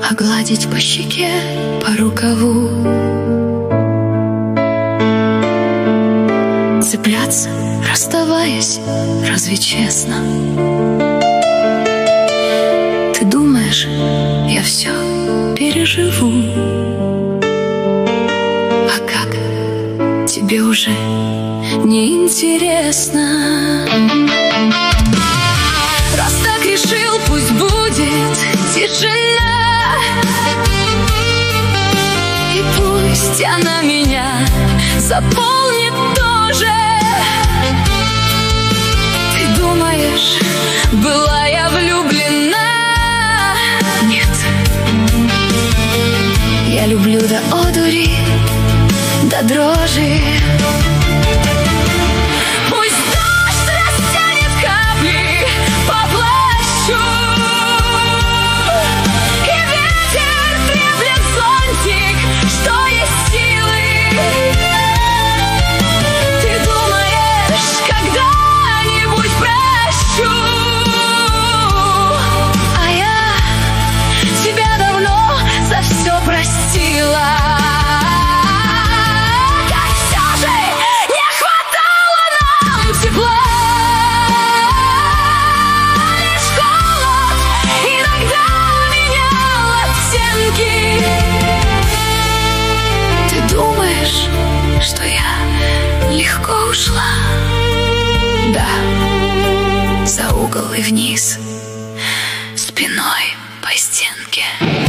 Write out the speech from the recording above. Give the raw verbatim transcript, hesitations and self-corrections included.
огладить по щеке, по рукаву, цепляться, расставаясь, разве честно? Ты думаешь, я все переживу? А как? Тебе уже не интересно. Раз так решил, пусть будет тишина, и пусть она меня заполнит тоже. Ты думаешь, была я влюблена? Нет. Я люблю до одури, до дрожи. Пусть дождь растянет капли по плащу, и ветер треплет зонтик, что есть силы. Ты думаешь, когда-нибудь прощу, а я тебя давно за все простила. Что я легко ушла? Да, за угол и вниз, спиной по стенке.